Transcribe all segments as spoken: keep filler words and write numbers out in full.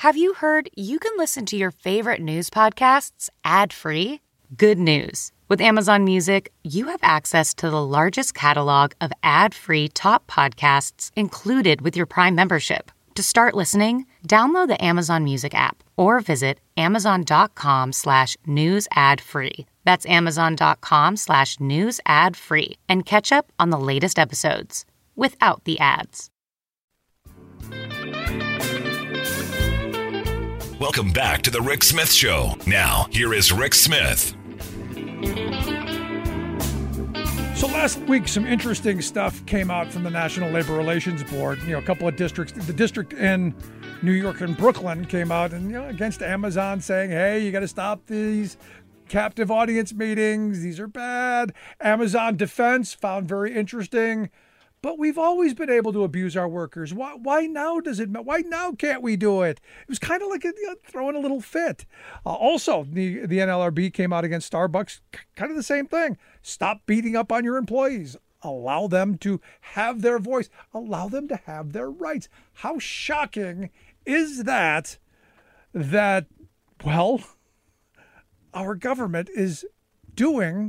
Have you heard you can listen to your favorite news podcasts ad-free? Good news. With Amazon Music, you have access to the largest catalog of ad-free top podcasts included with your Prime membership. To start listening, download the Amazon Music app or visit amazon.com slash news ad free. That's amazon.com slash news ad free and catch up on the latest episodes without the ads. Welcome back to the Rick Smith Show. Now, here is Rick Smith. So last week, some interesting stuff came out from the National Labor Relations Board. You know, a couple of districts, the district in New York and Brooklyn came out and, you know, against Amazon saying, hey, you got to stop these captive audience meetings. These are bad. Amazon Defense found very interesting. But we've always been able to abuse our workers. Why, why now does it? Why now can't we do it? It was kind of like a, you know, throwing a little fit. Uh, also, the, the N L R B came out against Starbucks, kind of the same thing. Stop beating up on your employees. Allow them to have their voice. Allow them to have their rights. How shocking is that, that, well, our government is doing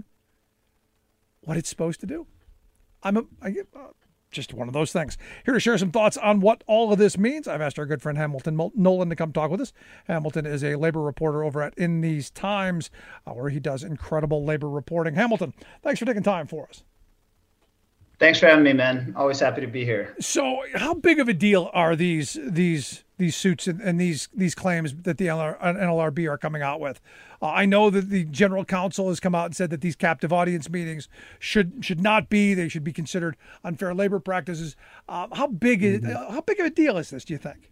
what it's supposed to do? I'm a, I, uh, just one of those things. Here to share some thoughts on what all of this means, I've asked our good friend Hamilton Nolan to come talk with us. Hamilton is a labor reporter over at In These Times, uh, where he does incredible labor reporting. Hamilton, thanks for taking time for us. Thanks for having me, man. Always happy to be here. So how big of a deal are these these these suits and, and these these claims that the N L R B are coming out with? Uh, I know that the General Counsel has come out and said that these captive audience meetings should should not be. They should be considered unfair labor practices. Uh, how big is mm-hmm. uh, how big of a deal is this, do you think?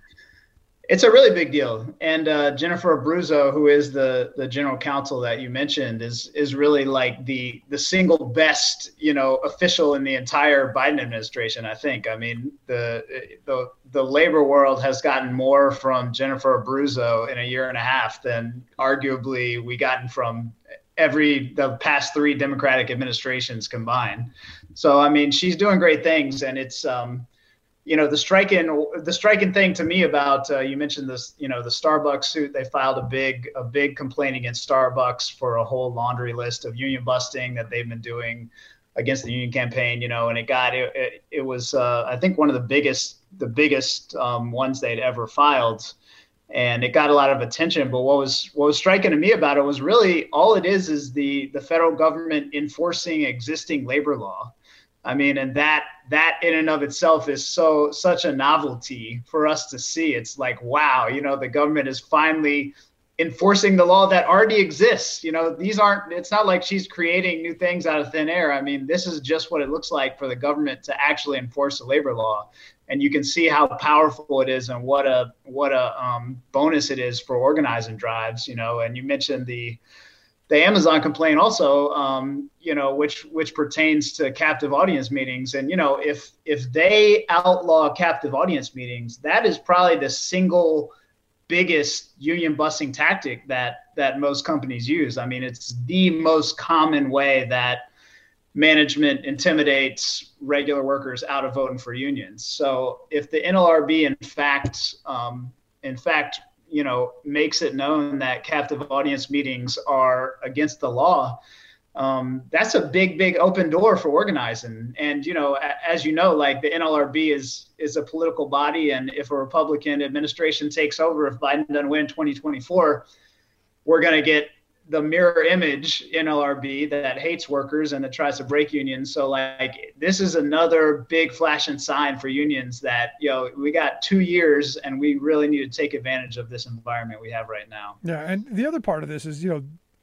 It's a really big deal. And uh, Jennifer Abruzzo, who is the, the general counsel that you mentioned, is is really like the the single best, you know, official in the entire Biden administration, I think. I mean, the the the labor world has gotten more from Jennifer Abruzzo in a year and a half than arguably we gotten from every the past three Democratic administrations combined. So, I mean, she's doing great things, and it's um you know, the striking the striking thing to me about uh, you mentioned this, you know, the Starbucks suit. They filed a big a big complaint against Starbucks for a whole laundry list of union busting that they've been doing against the union campaign. You know, and it got it it, it was uh, I think one of the biggest the biggest um, ones they'd ever filed, and it got a lot of attention. But what was what was striking to me about it was really all it is is the the federal government enforcing existing labor law. I mean, and that that in and of itself is so such a novelty for us to see. It's like, wow, you know, the government is finally enforcing the law that already exists. You know, these aren't it's not like she's creating new things out of thin air. I mean, this is just what it looks like for the government to actually enforce the labor law. And you can see how powerful it is and what a what a um, bonus it is for organizing drives, you know, and you mentioned the The Amazon complaint also, um, you know, which which pertains to captive audience meetings. And, you know, if if they outlaw captive audience meetings, that is probably the single biggest union busting tactic that that most companies use. I mean, it's the most common way that management intimidates regular workers out of voting for unions. So if the N L R B, in fact, um, in fact, you know, makes it known that captive audience meetings are against the law, um, that's a big, big open door for organizing. And, you know, as you know, like the N L R B is is a political body. And if a Republican administration takes over, if Biden doesn't win twenty twenty-four, we're going to get the mirror image N L R B that hates workers and that tries to break unions. So like, this is another big flashing sign for unions that, you know, we got two years and we really need to take advantage of this environment we have right now. Yeah. And the other part of this is, you know,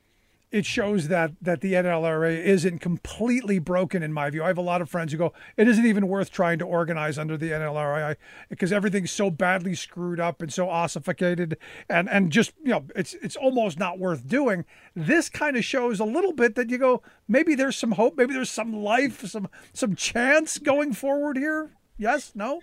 it shows that that the N L R A isn't completely broken, in my view. I have a lot of friends who go, it isn't even worth trying to organize under the N L R A because everything's so badly screwed up and so ossificated, and and just, you know, it's it's almost not worth doing. This kind of shows a little bit that you go, maybe there's some hope, maybe there's some life, some some chance going forward here. Yes? No?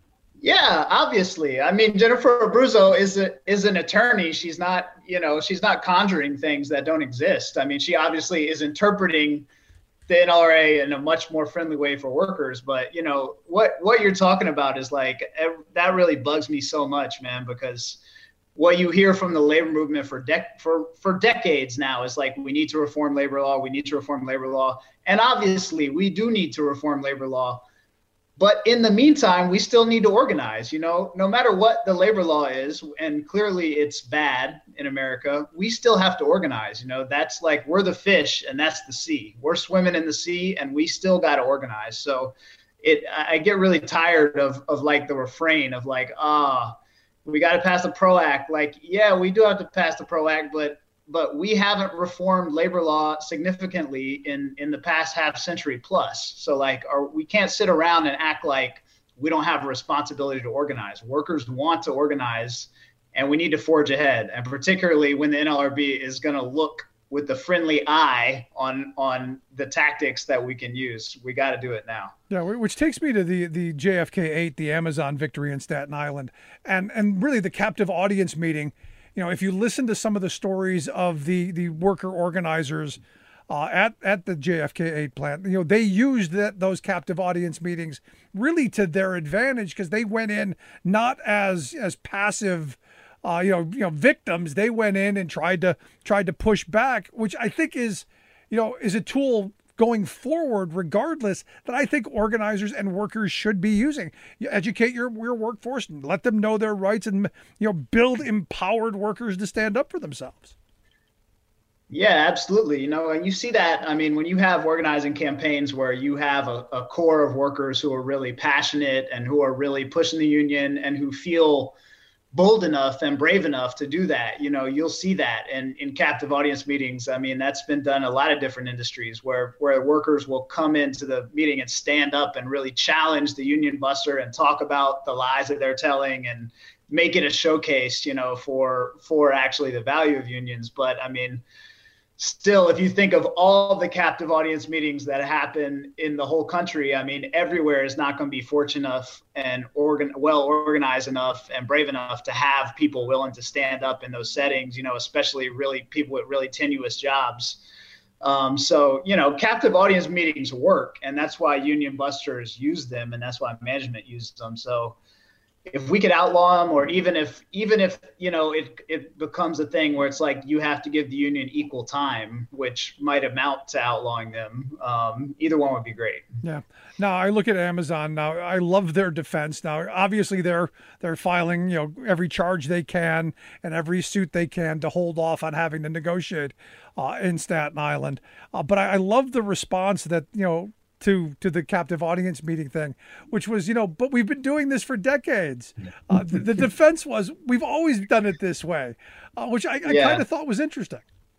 Yeah, obviously. I mean, Jennifer Abruzzo is a, is an attorney. She's not, you know, she's not conjuring things that don't exist. I mean, she obviously is interpreting the N L R A in a much more friendly way for workers. But, you know, what, what you're talking about is like, that really bugs me so much, man, because what you hear from the labor movement for dec- for, for decades now is like, we need to reform labor law. We need to reform labor law. And obviously we do need to reform labor law. But in the meantime, we still need to organize, you know, no matter what the labor law is, and clearly it's bad in America, we still have to organize, you know, that's like, we're the fish and that's the sea. We're swimming in the sea and we still got to organize. So it, I get really tired of, of like the refrain of like, ah, we got to pass the PRO Act. Like, yeah, we do have to pass the PRO Act, but but we haven't reformed labor law significantly in, in the past half century plus. So like, our, we can't sit around and act like we don't have a responsibility to organize. Workers want to organize, and we need to forge ahead. And particularly when the N L R B is going to look with the friendly eye on, on the tactics that we can use. We got to do it now. Yeah, which takes me to the, the J F K eight, the Amazon victory in Staten Island, and, and really the captive audience meeting. You know, if you listen to some of the stories of the, the worker organizers uh, at, at the J F K eight plant, you know, they used that those captive audience meetings really to their advantage, because they went in not as as passive, uh, you know, you know, victims. They went in and tried to tried to push back, which I think is, you know, is a tool going forward, regardless, that I think organizers and workers should be using. You educate your, your workforce and let them know their rights, and, you know, build empowered workers to stand up for themselves. Yeah, absolutely. You know, and you see that, I mean, when you have organizing campaigns where you have a, a core of workers who are really passionate and who are really pushing the union and who feel bold enough and brave enough to do that, you know, you'll see that in, in captive audience meetings. I mean, that's been done in a lot of different industries where, where workers will come into the meeting and stand up and really challenge the union buster and talk about the lies that they're telling and make it a showcase, you know, for, for actually the value of unions. But I mean, still, if you think of all the captive audience meetings that happen in the whole country, I mean, everywhere is not going to be fortunate enough and organ, well organized enough and brave enough to have people willing to stand up in those settings, you know, especially really people with really tenuous jobs. Um, so, you know, captive audience meetings work, and that's why union busters use them, and that's why management uses them. So if we could outlaw them, or even if, even if, you know, it, it becomes a thing where it's like, you have to give the union equal time, which might amount to outlawing them. Um, either one would be great. Yeah. Now I look at Amazon now, I love their defense. Now, obviously they're, they're filing, you know, every charge they can and every suit they can to hold off on having to negotiate uh, in Staten Island. Uh, but I, I love the response that, you know, to to the captive audience meeting thing, which was, you know, but we've been doing this for decades. Uh, the, the defense was, we've always done it this way, uh, which I, I yeah. kind of thought was interesting.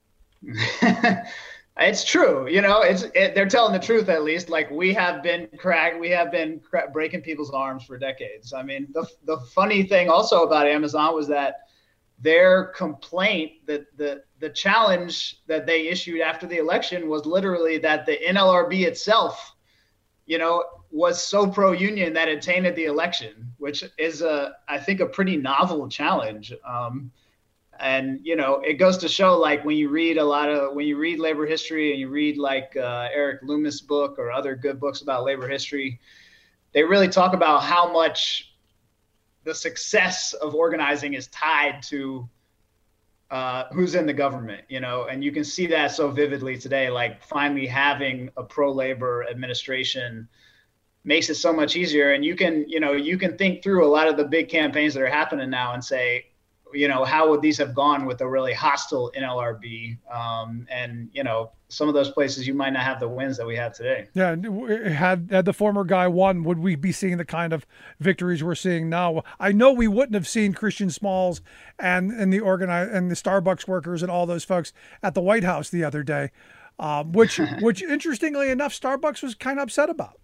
It's true. You know, it's it, they're telling the truth, at least. Like, we have been crack, we have been cra- breaking people's arms for decades. I mean, the the funny thing also about Amazon was that their complaint, that the the challenge that they issued after the election was literally that the N L R B itself, you know, was so pro-union that it tainted the election, which is a, I think, a pretty novel challenge. Um, and, you know, it goes to show, like, when you read a lot of, when you read labor history and you read like uh, Eric Loomis' book or other good books about labor history, they really talk about how much the success of organizing is tied to uh, who's in the government, you know, and you can see that so vividly today. Like, finally having a pro-labor administration makes it so much easier. And you can, you know, you can think through a lot of the big campaigns that are happening now and say, you know, how would these have gone with a really hostile N L R B? Um, and, you know, some of those places you might not have the wins that we have today. Yeah. Had, had the former guy won, would we be seeing the kind of victories we're seeing now? I know we wouldn't have seen Christian Smalls and, and the organize and the Starbucks workers and all those folks at the White House the other day, um, which, which interestingly enough, Starbucks was kind of upset about.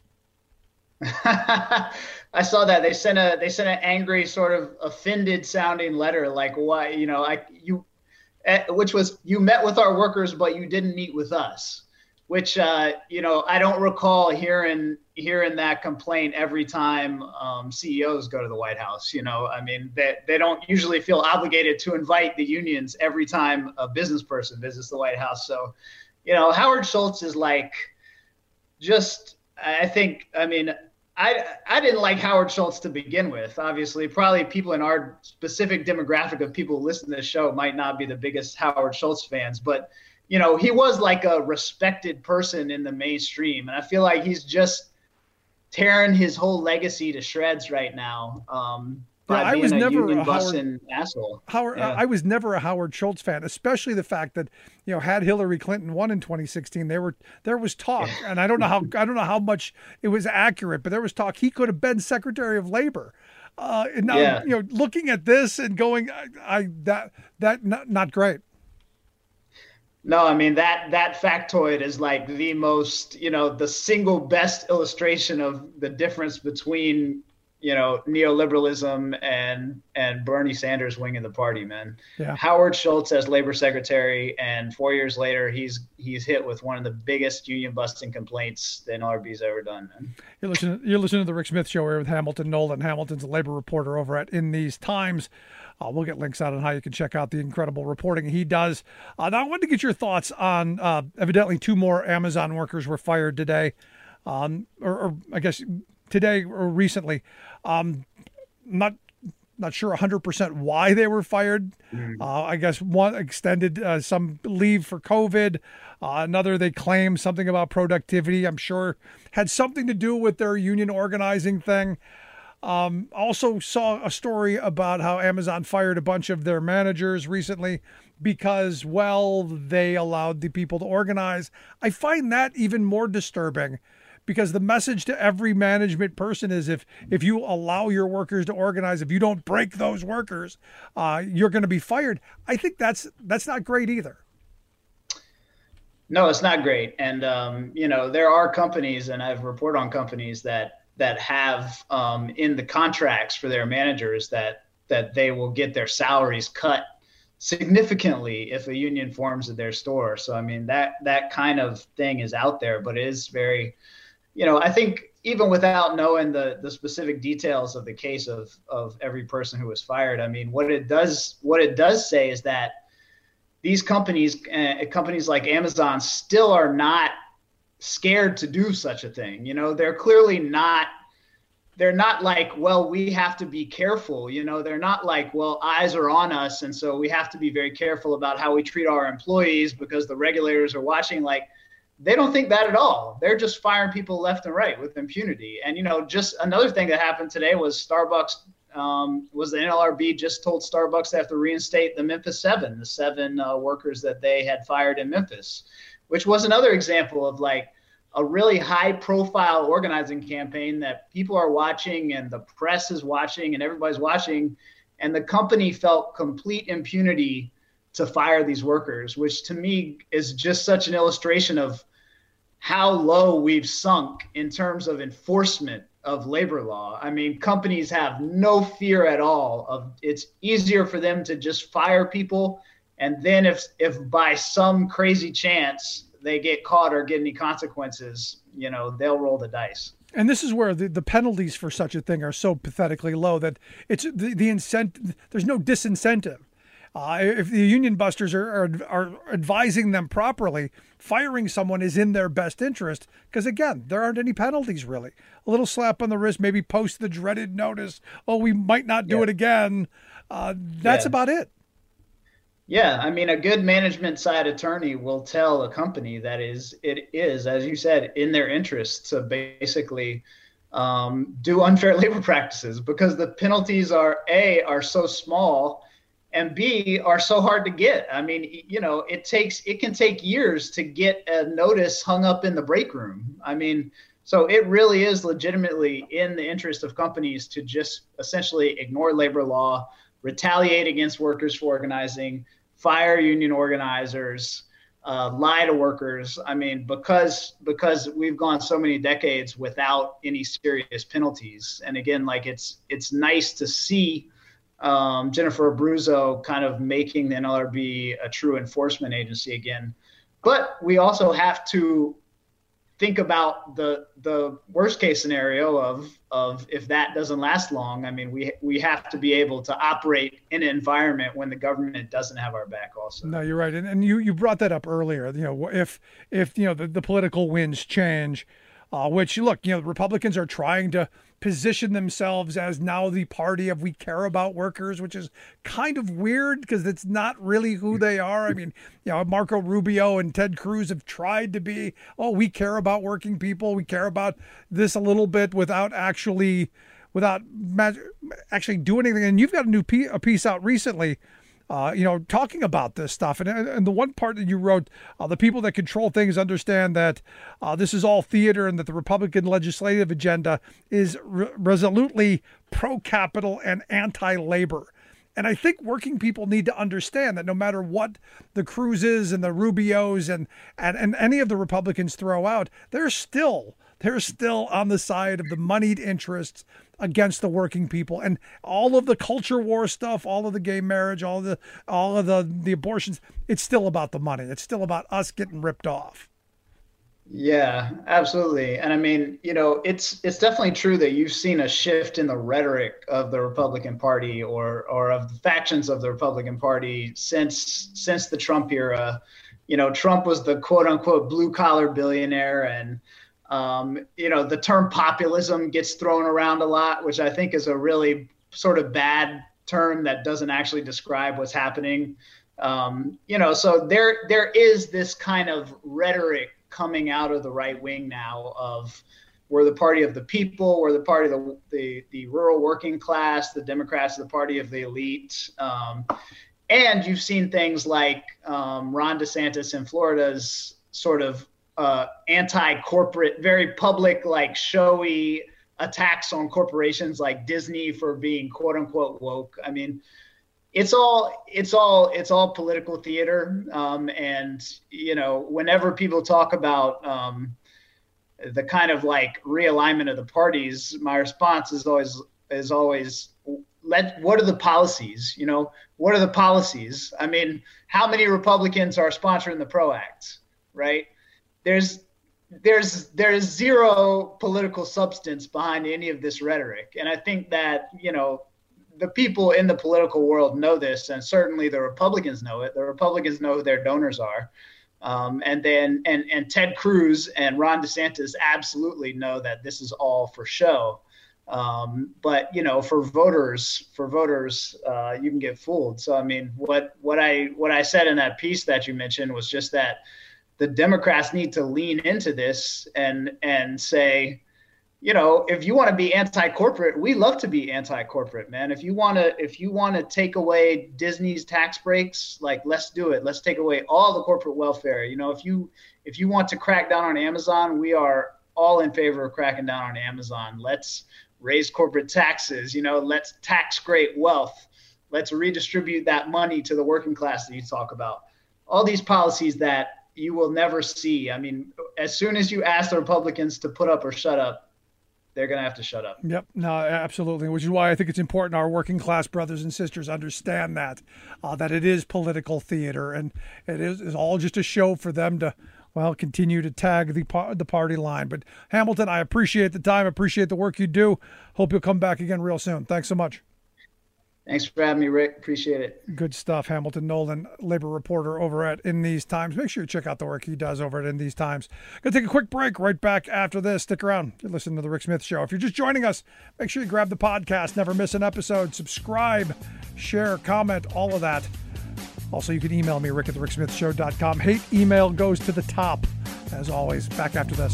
I saw that they sent a they sent an angry, sort of offended sounding letter, like, why, you know, like you, which was, you met with our workers, but you didn't meet with us, which, uh, you know, I don't recall hearing hearing that complaint every time um, C E Os go to the White House. You know, I mean, they, they don't usually feel obligated to invite the unions every time a business person visits the White House. So, you know, Howard Schultz is like, just, I think, I mean, I I didn't like Howard Schultz to begin with. Obviously, probably people in our specific demographic of people who listen to this show might not be the biggest Howard Schultz fans, but you know, he was like a respected person in the mainstream, and I feel like he's just tearing his whole legacy to shreds right now. Um, by I being was a never union a Howard, busting asshole. Howard, Yeah. I was never a Howard Schultz fan, especially the fact that, you know, had Hillary Clinton won in twenty sixteen, there were there was talk, and I don't know how I don't know how much it was accurate, but there was talk he could have been Secretary of Labor. Uh, and now, Yeah. you know, looking at this and going, I, I that that not, not great. No, I mean, that that factoid is like the most, you know, the single best illustration of the difference between, you know, neoliberalism and and Bernie Sanders winging the party, man. Yeah. Howard Schultz as labor secretary, and four years later, he's he's hit with one of the biggest union busting complaints the N L R B's ever done, man. You're listening, you're listening to the Rick Smith Show here with Hamilton Nolan. Hamilton's a labor reporter over at In These Times. Uh, we'll get links out on how you can check out the incredible reporting he does. Uh, now, I wanted to get your thoughts on uh, evidently two more Amazon workers were fired today, um, or, or I guess today or recently. Um, not not sure one hundred percent why they were fired. Mm. Uh, I guess one extended uh, some leave for COVID. Uh, another, they claim something about productivity. I'm sure had something to do with their union organizing thing. Um, also saw a story about how Amazon fired a bunch of their managers recently because, well, they allowed the people to organize. I find that even more disturbing because the message to every management person is if, if you allow your workers to organize, if you don't break those workers, uh, you're going to be fired. I think that's, that's not great either. No, it's not great. And, um, you know, there are companies, and I've reported on companies that, that have um, in the contracts for their managers that that they will get their salaries cut significantly if a union forms at their store. So, I mean, that that kind of thing is out there, but it is very, you know, I think even without knowing the the specific details of the case of of every person who was fired, I mean, what it does what it does say is that these companies, uh, companies like Amazon still are not scared to do such a thing. You know, they're clearly not, they're not like, well, we have to be careful. You know, they're not like, well, eyes are on us, and so we have to be very careful about how we treat our employees because the regulators are watching. Like, they don't think that at all. They're just firing people left and right with impunity. And, you know, just another thing that happened today was Starbucks, um, was the N L R B just told Starbucks they have to reinstate the Memphis Seven, the seven uh, workers that they had fired in Memphis, which was another example of like a really high profile organizing campaign that people are watching and the press is watching and everybody's watching. And the company felt complete impunity to fire these workers, which to me is just such an illustration of how low we've sunk in terms of enforcement of labor law. I mean, companies have no fear at all of, it's easier for them to just fire people. And then if if by some crazy chance they get caught or get any consequences, you know, they'll roll the dice. And this is where the, the penalties for such a thing are so pathetically low that it's the, the incentive, there's no disincentive. Uh, if the union busters are, are are advising them properly, firing someone is in their best interest because, again, there aren't any penalties really. A little slap on the wrist, maybe post the dreaded notice, oh, we might not do yeah. it again. Uh, that's yeah. about it. Yeah, I mean, a good management side attorney will tell a company that is, it is, as you said, in their interest to basically um, do unfair labor practices because the penalties are, A, are so small, and B, are so hard to get. I mean, you know, it takes, it can take years to get a notice hung up in the break room. I mean, so it really is legitimately in the interest of companies to just essentially ignore labor law, retaliate against workers for organizing, fire union organizers, uh, lie to workers. I mean, because because we've gone so many decades without any serious penalties. And again, like it's it's nice to see um, Jennifer Abruzzo kind of making the N L R B a true enforcement agency again. But we also have to think about the the worst case scenario of of if that doesn't last long. I mean, we we have to be able to operate in an environment when the government doesn't have our back also. No, you're right. And and you, you brought that up earlier. You know, if if you know the, the political winds change, uh, which, look, you know, the Republicans are trying to position themselves as now the party of we care about workers, which is kind of weird because it's not really who they are. I mean, you know, Marco Rubio and Ted Cruz have tried to be, oh, we care about working people. We care about this a little bit without actually, without actually doing anything. And you've got a new piece, a piece out recently, Uh, you know, talking about this stuff. And, and the one part that you wrote, uh, the people that control things understand that uh, this is all theater and that the Republican legislative agenda is re- resolutely pro-capital and anti-labor. And I think working people need to understand that no matter what the Cruzes and the Rubios and, and, and any of the Republicans throw out, they're still, they're still on the side of the moneyed interests against the working people. And all of the culture war stuff, all of the gay marriage, all of the all of the, the abortions, it's still about the money. It's still about us getting ripped off. Yeah, absolutely. And I mean, you know, it's it's definitely true that you've seen a shift in the rhetoric of the Republican Party or or of the factions of the Republican Party since since the Trump era. You know, Trump was the quote unquote blue collar billionaire, and Um, you know, the term populism gets thrown around a lot, which I think is a really sort of bad term that doesn't actually describe what's happening. Um, you know, so there there is this kind of rhetoric coming out of the right wing now of we're the party of the people, we're the party of the the, the rural working class, the Democrats are the party of the elite. Um, and you've seen things like um, Ron DeSantis in Florida's sort of Uh, anti-corporate, very public, like showy attacks on corporations like Disney for being quote unquote woke. I mean, it's all, it's all, it's all political theater. Um, and, you know, whenever people talk about um, the kind of like realignment of the parties, my response is always, is always, let, what are the policies? You know, what are the policies? I mean, how many Republicans are sponsoring the PRO Act, right? There's there's there's zero political substance behind any of this rhetoric. And I think that, you know, the people in the political world know this, and certainly the Republicans know it. The Republicans know who their donors are. Um, and then and, and Ted Cruz and Ron DeSantis absolutely know that this is all for show. Um, but, you know, for voters, for voters, uh, you can get fooled. So, I mean, what what I what I said in that piece that you mentioned was just that the Democrats need to lean into this and and say, you know, if you want to be anti-corporate, we love to be anti-corporate, man. If you want to if you want to take away Disney's tax breaks, like, let's do it. Let's take away all the corporate welfare. You know, if you if you want to crack down on Amazon, we are all in favor of cracking down on Amazon. Let's raise corporate taxes. You know, let's tax great wealth. Let's redistribute that money to the working class that you talk about. All these policies that you will never see. I mean, as soon as you ask the Republicans to put up or shut up, they're going to have to shut up. Yep. No, absolutely. Which is why I think it's important our working class brothers and sisters understand that, uh, that it is political theater, and it is, is all just a show for them to, well, continue to tag the the party line. But Hamilton, I appreciate the time. Appreciate the work you do. Hope you'll come back again real soon. Thanks so much. Thanks for having me, Rick. Appreciate it. Good stuff. Hamilton Nolan, labor reporter over at In These Times. Make sure you check out the work he does over at In These Times. Going to take a quick break right back after this. Stick around. You're listening to The Rick Smith Show. If you're just joining us, make sure you grab the podcast. Never miss an episode. Subscribe, share, comment, all of that. Also, you can email me, rick at the rick smith show dot com. Hate email goes to the top. As always, back after this.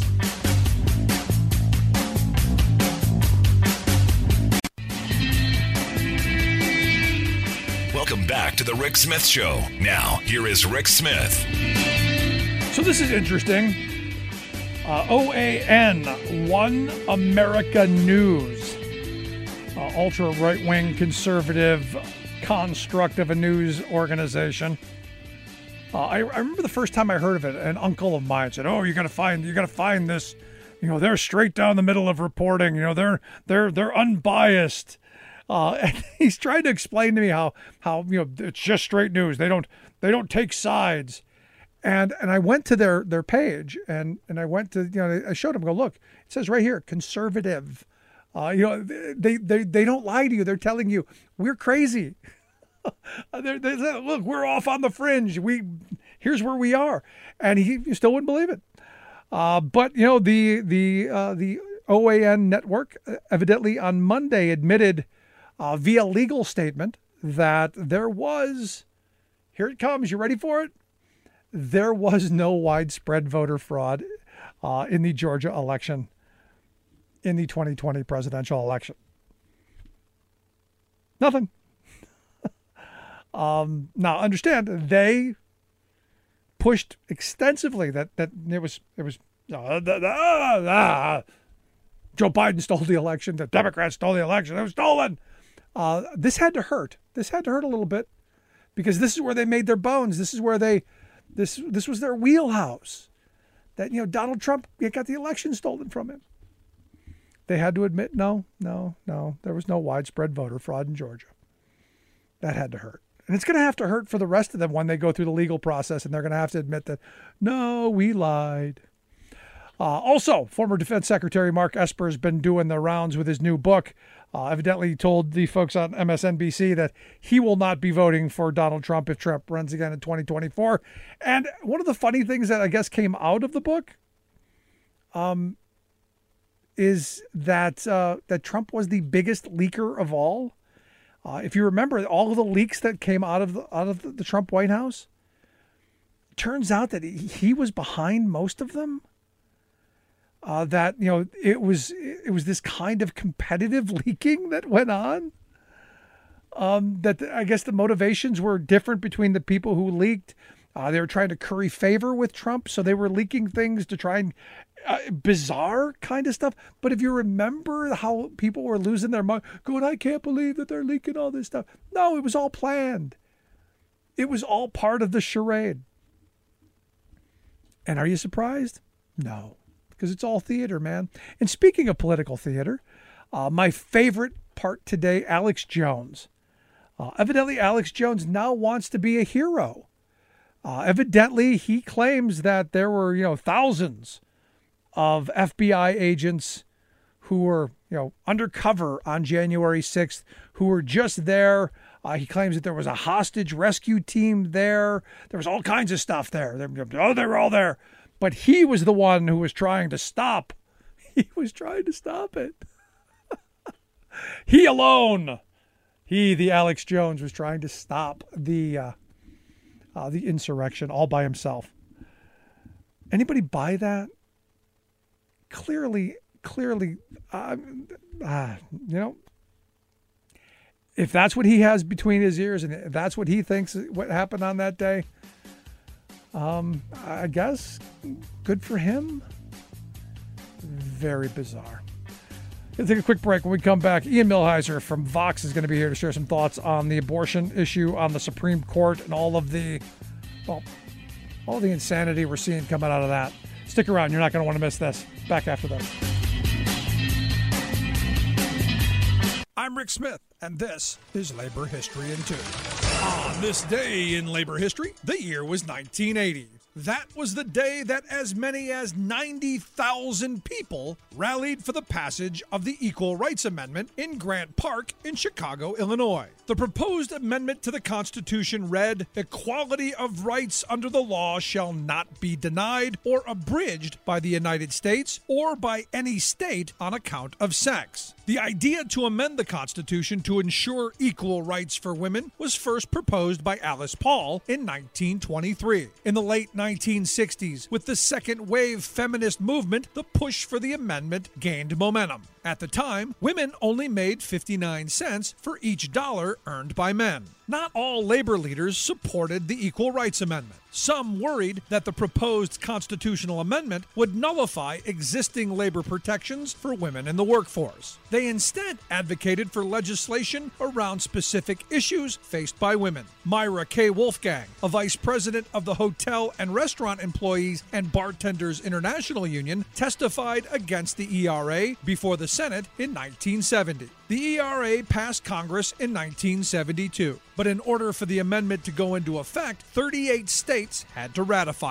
Welcome back to the Rick Smith Show. Now, here is Rick Smith. So this is interesting. Uh, O A N, One America News, uh, ultra right-wing conservative construct of a news organization. Uh, I, I remember the first time I heard of it, an uncle of mine said, "Oh, you got to find, you got to find this. You know, they're straight down the middle of reporting. You know, they're they're they're unbiased." Uh, and he's trying to explain to me how, how, you know, it's just straight news. They don't, they don't take sides. And, and I went to their, their page and, and I went to, you know, I showed him, go, look, it says right here, conservative. Uh, you know, they, they, they don't lie to you. They're telling you we're crazy. they're, they say, look, we're off on the fringe. We, here's where we are. And he, he still wouldn't believe it. Uh, but, you know, the the uh, the O A N network evidently on Monday admitted uh, via legal statement that there was, here it comes, you ready for it? There was no widespread voter fraud uh, in the Georgia election, in the twenty twenty presidential election. Nothing. um, now, understand, they pushed extensively that that it was it was uh, the, the, uh, uh, Joe Biden stole the election, the Democrats stole the election, it was stolen. Uh, this had to hurt. This had to hurt a little bit because this is where they made their bones. This is where they this this was their wheelhouse. That, you know, Donald Trump got the election stolen from him. They had to admit, no, no, no, there was no widespread voter fraud in Georgia. That had to hurt. And it's going to have to hurt for the rest of them when they go through the legal process, and they're going to have to admit that, no, we lied. Uh, also, former Defense Secretary Mark Esper has been doing the rounds with his new book. Uh, evidently told the folks on M S N B C that he will not be voting for Donald Trump if Trump runs again in twenty twenty-four. And one of the funny things that I guess came out of the book um, is that uh, that Trump was the biggest leaker of all. Uh, if you remember all of the leaks that came out of the, out of the, the Trump White House, turns out that he, he was behind most of them. Uh, that, you know, it was it was this kind of competitive leaking that went on. Um, that the, I guess the motivations were different between the people who leaked. Uh, they were trying to curry favor with Trump, so they were leaking things to try and uh, bizarre kind of stuff. But if you remember how people were losing their mind, going, I can't believe that they're leaking all this stuff. No, it was all planned. It was all part of the charade. And are you surprised? No, because it's all theater, man. And speaking of political theater, uh, my favorite part today, Alex Jones. Uh, evidently, Alex Jones now wants to be a hero. Uh, evidently, he claims that there were, you know, thousands of F B I agents who were, you know, undercover on January sixth, who were just there. Uh, he claims that there was a hostage rescue team there. There was all kinds of stuff there. They, oh, they were all there. But he was the one who was trying to stop. He was trying to stop it. He alone, he, the Alex Jones, was trying to stop the uh, uh, the insurrection all by himself. Anybody buy that? Clearly, clearly, uh, uh, you know, if that's what he has between his ears and if that's what he thinks what happened on that day, um, I guess good for him. Very bizarre. We'll take a quick break. When we come back, Ian Millhiser from Vox is going to be here to share some thoughts on the abortion issue, on the Supreme Court, and all of the, well, all the insanity we're seeing coming out of that. Stick around. You're not going to want to miss this. Back after this. I'm Rick Smith, and this is Labor History in Two. On this day in labor history, the year was nineteen eighty. That was the day that as many as ninety thousand people rallied for the passage of the Equal Rights Amendment in Grant Park in Chicago, Illinois. The proposed amendment to the Constitution read, "Equality of rights under the law shall not be denied or abridged by the United States or by any state on account of sex." The idea to amend the Constitution to ensure equal rights for women was first proposed by Alice Paul in nineteen twenty-three. In the late nineteen sixties, with the second wave feminist movement, the push for the amendment gained momentum. At the time, women only made fifty-nine cents for each dollar earned by men. Not all labor leaders supported the Equal Rights Amendment. Some worried that the proposed constitutional amendment would nullify existing labor protections for women in the workforce. They instead advocated for legislation around specific issues faced by women. Myra K. Wolfgang, a vice president of the Hotel and Restaurant Employees and Bartenders International Union, testified against the E R A before the Senate in nineteen seventy. The E R A passed Congress in nineteen seventy-two, but in order for the amendment to go into effect, thirty-eight states had to ratify it.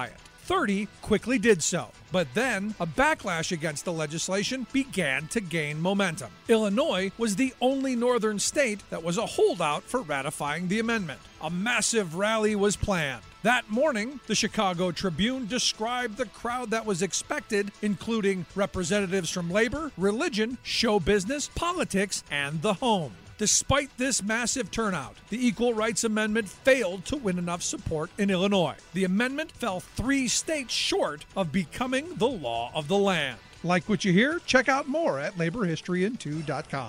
thirty quickly did so. But then, a backlash against the legislation began to gain momentum. Illinois was the only northern state that was a holdout for ratifying the amendment. A massive rally was planned. That morning, the Chicago Tribune described the crowd that was expected, including representatives from labor, religion, show business, politics, and the home. Despite this massive turnout, the Equal Rights Amendment failed to win enough support in Illinois. The amendment fell three states short of becoming the law of the land. Like what you hear? Check out more at labor history in two dot com.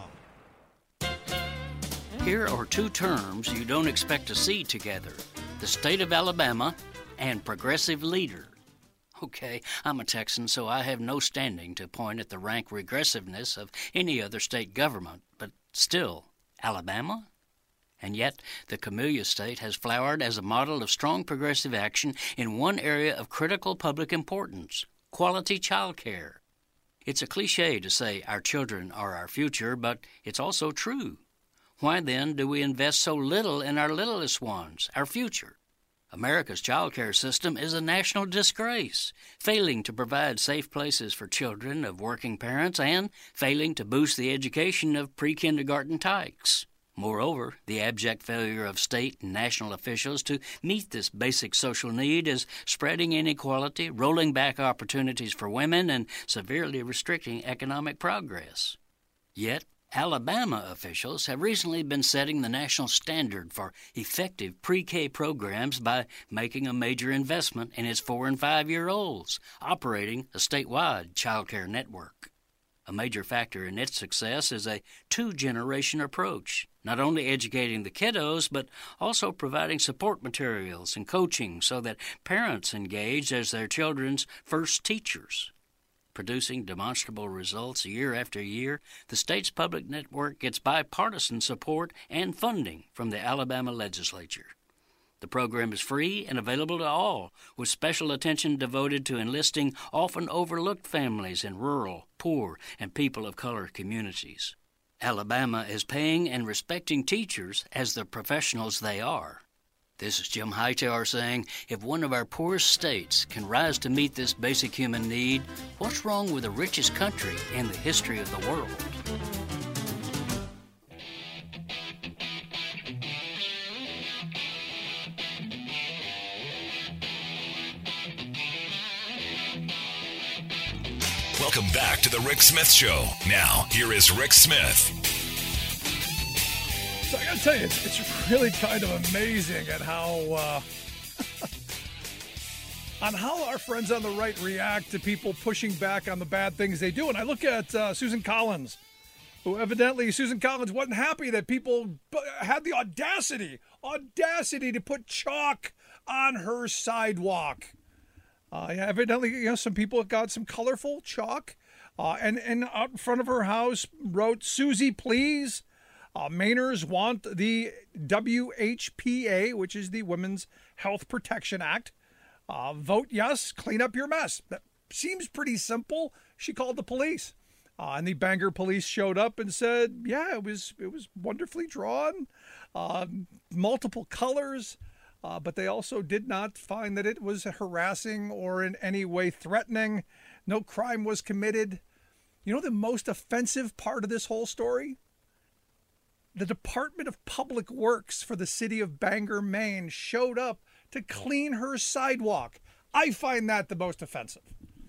Here are two terms you don't expect to see together: the state of Alabama and progressive leader. Okay, I'm a Texan, so I have no standing to point at the rank regressiveness of any other state government, but still, Alabama? And yet, the Camellia State has flowered as a model of strong progressive action in one area of critical public importance: quality child care. It's a cliche to say our children are our future, but it's also true. Why then do we invest so little in our littlest ones, our future? America's child care system is a national disgrace, failing to provide safe places for children of working parents and failing to boost the education of pre-kindergarten tykes. Moreover, the abject failure of state and national officials to meet this basic social need is spreading inequality, rolling back opportunities for women, and severely restricting economic progress. Yet, Alabama officials have recently been setting the national standard for effective pre-K programs by making a major investment in its four- and five-year-olds, operating a statewide child care network. A major factor in its success is a two-generation approach, not only educating the kiddos, but also providing support materials and coaching so that parents engage as their children's first teachers. Producing demonstrable results year after year, the state's public network gets bipartisan support and funding from the Alabama legislature. The program is free and available to all, with special attention devoted to enlisting often overlooked families in rural, poor, and people of color communities. Alabama is paying and respecting teachers as the professionals they are. This is Jim Hightower saying, if one of our poorest states can rise to meet this basic human need, what's wrong with the richest country in the history of the world? Welcome back to the Rick Smith Show. Now, here is Rick Smith. So I got to tell you, it's, it's really kind of amazing at how uh, on how our friends on the right react to people pushing back on the bad things they do. And I look at uh, Susan Collins, who evidently Susan Collins wasn't happy that people had the audacity, audacity to put chalk on her sidewalk. Uh, yeah, evidently, you know, some people got some colorful chalk, uh, and and out in front of her house wrote "Susie, please." Uh, Mainers want the W H P A, which is the Women's Health Protection Act. Uh, vote yes, clean up your mess. That seems pretty simple. She called the police, uh, and the Bangor police showed up and said, "Yeah, it was it was wonderfully drawn, uh, multiple colors, uh, but they also did not find that it was harassing or in any way threatening. No crime was committed." You know the most offensive part of this whole story? The Department of Public Works for the city of Bangor, Maine, showed up to clean her sidewalk. I find that the most offensive.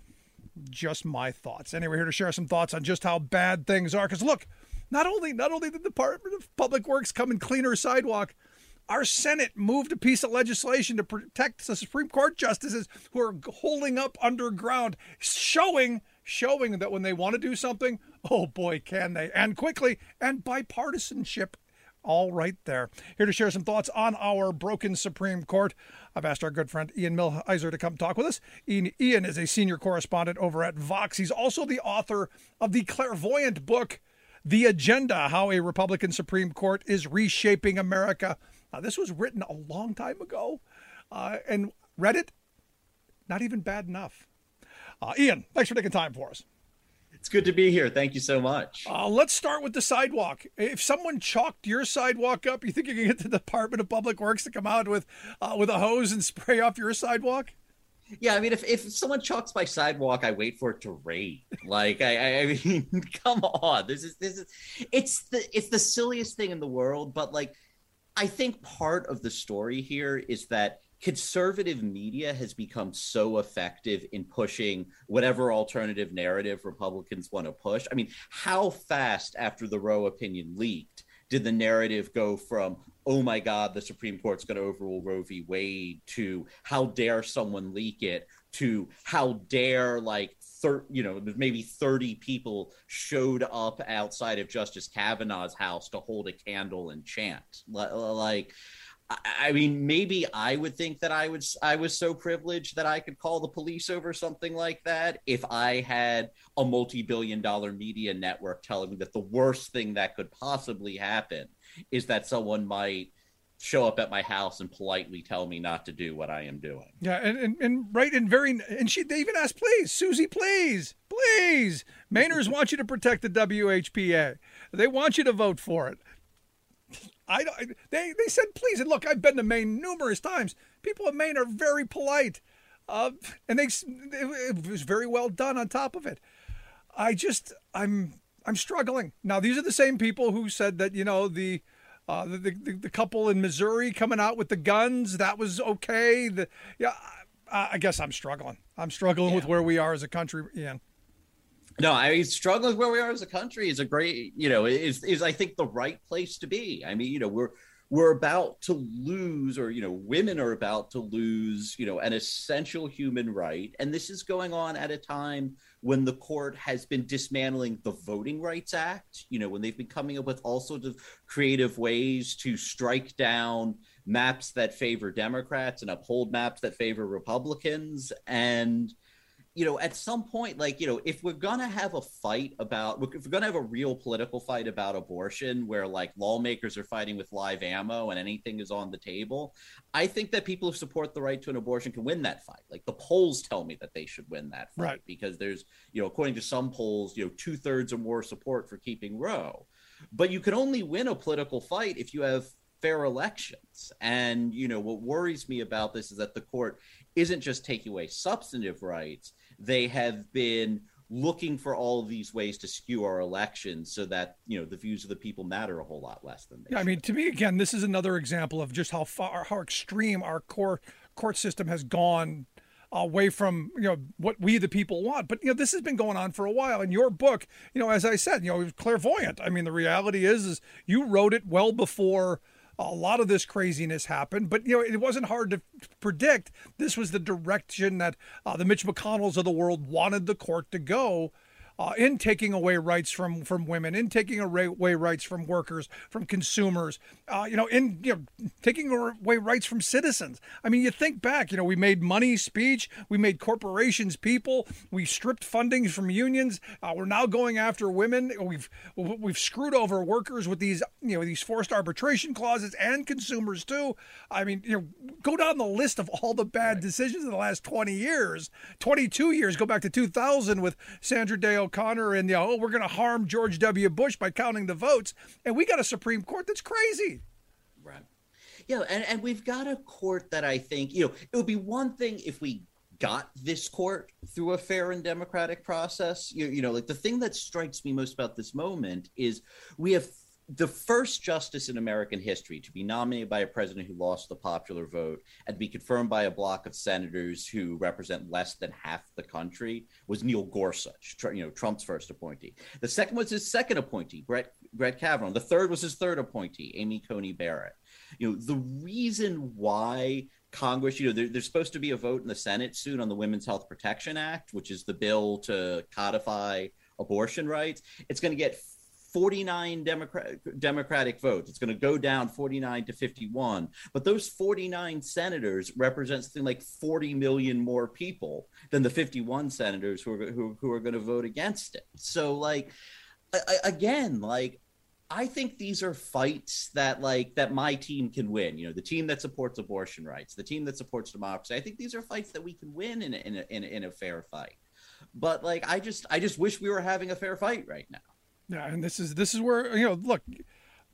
Just my thoughts. Anyway, here to share some thoughts on just how bad things are. Because look, not only not only did the Department of Public Works come and clean her sidewalk, our Senate moved a piece of legislation to protect the Supreme Court justices who are holding up underground, showing showing that when they want to do something, oh boy, can they, and quickly, and bipartisanship, all right there. Here to share some thoughts on our broken Supreme Court, I've asked our good friend Ian Millhiser to come talk with us. Ian, Ian is a senior correspondent over at Vox. He's also the author of the clairvoyant book, The Agenda, How a Republican Supreme Court is Reshaping America. Now, this was written a long time ago, uh, and read it, not even bad enough. Uh, Ian, thanks for taking time for us. It's good to be here. Thank you so much. Uh, let's start with the sidewalk. If someone chalked your sidewalk up, you think you can get the Department of Public Works to come out with uh, with a hose and spray off your sidewalk? Yeah, I mean, if, if someone chalks my sidewalk, I wait for it to rain. Like, I, I mean, come on. This is this is it's the it's the silliest thing in the world. But like, I think part of the story here is that conservative media has become so effective in pushing whatever alternative narrative Republicans want to push. I mean, how fast after the Roe opinion leaked did the narrative go from, oh my God, the Supreme Court's going to overrule Roe v. Wade, to how dare someone leak it, to how dare like, thir- you know, maybe thirty people showed up outside of Justice Kavanaugh's house to hold a candle and chant. Like, I mean, maybe I would think that I was I was so privileged that I could call the police over something like that if I had a multi-billion dollar media network telling me that the worst thing that could possibly happen is that someone might show up at my house and politely tell me not to do what I am doing. Yeah, and and, and right, and very, and she they even asked, please, Susie, please, please, Mainers want you to protect the W H P A. They want you to vote for it. I don't, they they said please, and look, I've been to Maine numerous times. People in Maine are very polite, uh, and they it, it was very well done. On top of it, I just I'm I'm struggling now. These are the same people who said that, you know, the uh, the, the the couple in Missouri coming out with the guns, that was okay. The yeah, I, I guess I'm struggling. I'm struggling yeah. with where we are as a country, Ian. No, I mean, struggling with where we are as a country is a great, you know, is, is I think the right place to be. I mean, you know, we're, we're about to lose, or, you know, women are about to lose, you know, an essential human right. And this is going on at a time when the court has been dismantling the Voting Rights Act, you know, when they've been coming up with all sorts of creative ways to strike down maps that favor Democrats and uphold maps that favor Republicans. And, you know, at some point, like, you know, if we're going to have a fight about, if we're going to have a real political fight about abortion where like lawmakers are fighting with live ammo and anything is on the table, I think that people who support the right to an abortion can win that fight. Like the polls tell me that they should win that fight, right? Because there's, you know, according to some polls, you know, two thirds or more support for keeping Roe. But you can only win a political fight if you have fair elections. And, you know, what worries me about this is that the court isn't just taking away substantive rights. They have been looking for all of these ways to skew our elections so that, you know, the views of the people matter a whole lot less than they Yeah, should. I mean, to me, again, this is another example of just how far, how extreme our core court system has gone away from, you know, what we the people want. But, you know, this has been going on for a while. In your book, you know, as I said, you know, it was clairvoyant. I mean, the reality is, is you wrote it well before a lot of this craziness happened, but, you know, it wasn't hard to predict. This was the direction that uh, the Mitch McConnells of the world wanted the court to go uh, in taking away rights from, from women, in taking away rights from workers, from consumers, uh, you know, in you know, taking away rights from citizens. I mean, you think back, you know, we made money speech, we made corporations people, we stripped funding from unions. Uh, we're now going after women. We've we've screwed over workers with these, you know, these forced arbitration clauses, and consumers too. I mean, you know, go down the list of all the bad decisions in the last twenty years, twenty-two years. Go back to two thousand with Sandra Day O'Connor and, you know, oh, we're going to harm George W. Bush by counting the votes. And we got a Supreme Court that's crazy. Right. Yeah. And, and we've got a court that I think, you know, it would be one thing if we got this court through a fair and democratic process. You, you know, like the thing that strikes me most about this moment is we have the first justice in American history to be nominated by a president who lost the popular vote and to be confirmed by a block of senators who represent less than half the country was Neil Gorsuch, you know, Trump's first appointee. The second was his second appointee, Brett, Brett Kavanaugh. The third was his third appointee, Amy Coney Barrett. You know, the reason why Congress, you know, there, there's supposed to be a vote in the Senate soon on the Women's Health Protection Act, which is the bill to codify abortion rights. It's going to get forty-nine Democrat, Democratic votes. It's going to go down forty-nine to fifty-one. But those forty-nine senators represent something like forty million more people than the fifty-one senators who are, who, who are going to vote against it. So, like, I, again, like, I think these are fights that, like, that my team can win. You know, the team that supports abortion rights, the team that supports democracy. I think these are fights that we can win in a, in a, in a, in a fair fight. But, like, I just I just wish we were having a fair fight right now. Yeah, and this is this is where, you know, look,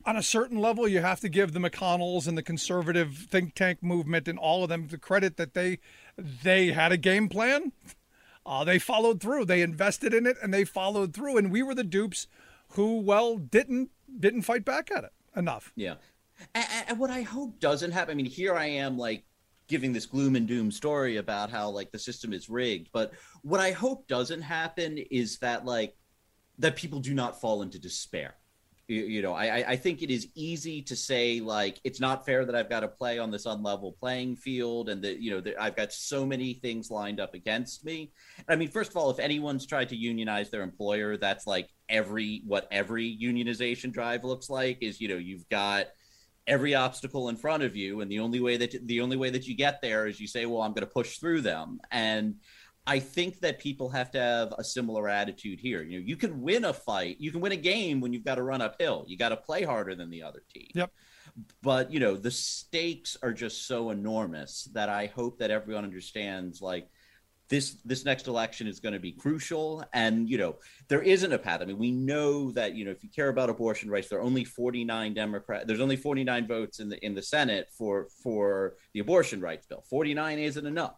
on a certain level, you have to give the McConnells and the conservative think tank movement and all of them the credit that they they had a game plan. Uh, they followed through. They invested in it and they followed through. And we were the dupes who, well, didn't didn't fight back at it enough. Yeah. And, and what I hope doesn't happen, I mean, here I am like giving this gloom and doom story about how like the system is rigged. But what I hope doesn't happen is that like that people do not fall into despair. You, you know, I, I think it is easy to say, like, it's not fair that I've got to play on this unlevel playing field and that, you know, that I've got so many things lined up against me. I mean, first of all, if anyone's tried to unionize their employer, that's like every what every unionization drive looks like is, you know, you've got every obstacle in front of you. And the only way that the only way that you get there is you say, well, I'm going to push through them. And I think that people have to have a similar attitude here. You know, you can win a fight, you can win a game when you've got to run uphill. You got to play harder than the other team. Yep. But, you know, the stakes are just so enormous that I hope that everyone understands, like, this this next election is going to be crucial. And, you know, there isn't a path. I mean, we know that, you know, if you care about abortion rights, there are only forty-nine Democrats. There's only forty-nine votes in the in the Senate for for the abortion rights bill. forty-nine isn't enough.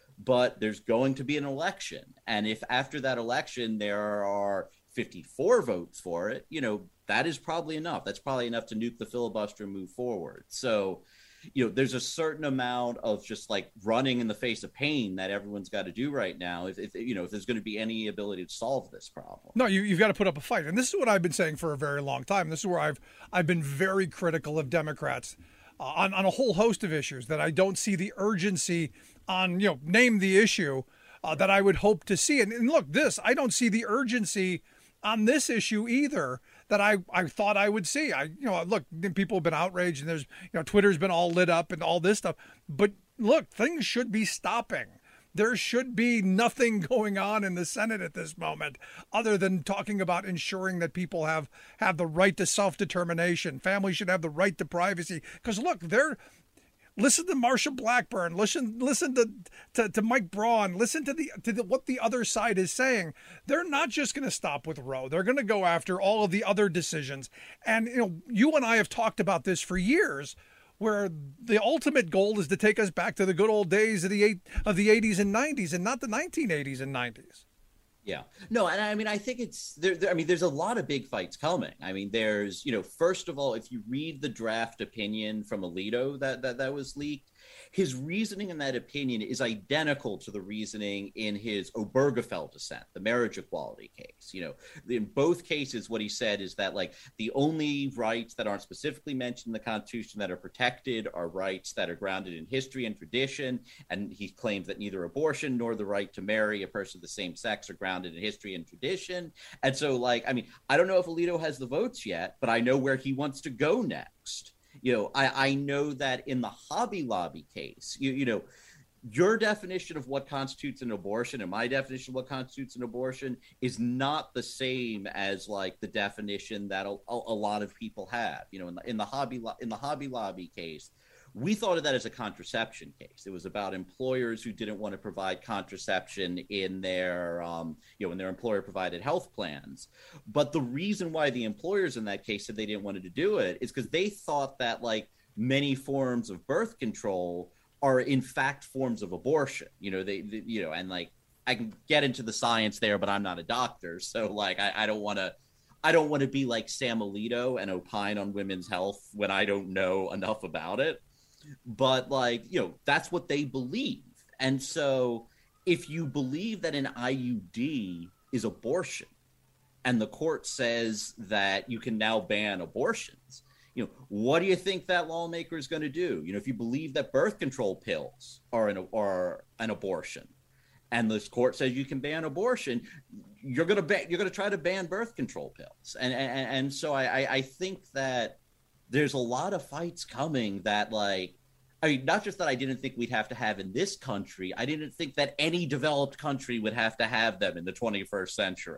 But there's going to be an election. And if after that election there are fifty-four votes for it, you know, that is probably enough. That's probably enough to nuke the filibuster and move forward. So, you know, there's a certain amount of just like running in the face of pain that everyone's got to do right now. If, if you know, if there's going to be any ability to solve this problem. No, you, you've got to put up a fight. And this is what I've been saying for a very long time. This is where I've I've been very critical of Democrats uh, on, on a whole host of issues that I don't see the urgency on, you know, name the issue uh, that I would hope to see. And, and look, this, I don't see the urgency on this issue either that I, I thought I would see. I, you know, look, people have been outraged and there's, you know, Twitter's been all lit up and all this stuff. But look, things should be stopping. There should be nothing going on in the Senate at this moment other than talking about ensuring that people have, have the right to self-determination. Families should have the right to privacy. Because look, they're, listen to Marsha Blackburn. Listen, listen to, to, to Mike Braun. Listen to the to the, what the other side is saying. They're not just going to stop with Roe. They're going to go after all of the other decisions. And you know, you and I have talked about this for years, where the ultimate goal is to take us back to the good old days of the eight of the eighties and nineties, and not the nineteen eighties and nineties. Yeah, no, and I mean, I think it's there, there. I mean, there's a lot of big fights coming. I mean, there's, you know, first of all, if you read the draft opinion from Alito that that, that was leaked, his reasoning in that opinion is identical to the reasoning in his Obergefell dissent, the marriage equality case. You know, in both cases, what he said is that, like, the only rights that aren't specifically mentioned in the Constitution that are protected are rights that are grounded in history and tradition. And he claims that neither abortion nor the right to marry a person of the same sex are grounded in history and tradition. And so, like, I mean, I don't know if Alito has the votes yet, but I know where he wants to go next. You know, I, I know that in the Hobby Lobby case, you, you know, your definition of what constitutes an abortion and my definition of what constitutes an abortion is not the same as like the definition that a, a lot of people have. You know, in the in the Hobby in the Hobby Lobby case, we thought of that as a contraception case. It was about employers who didn't want to provide contraception in their, um, you know, in their employer-provided health plans. But the reason why the employers in that case said they didn't want to do it is because they thought that, like, many forms of birth control are in fact forms of abortion. You know, they, they you know, and like I can get into the science there, but I'm not a doctor, so like I, I don't want to. I don't want to be like Sam Alito and opine on women's health when I don't know enough about it. But, like, you know, that's what they believe. And so if you believe that an I U D is abortion and the court says that you can now ban abortions, you know, what do you think that lawmaker is going to do? You know, if you believe that birth control pills are an, are an abortion and this court says you can ban abortion, you're going to ban, you're going to try to ban birth control pills. And, and, and so I, I think that there's a lot of fights coming that, like, I mean, not just that I didn't think we'd have to have in this country, I didn't think that any developed country would have to have them in the twenty-first century.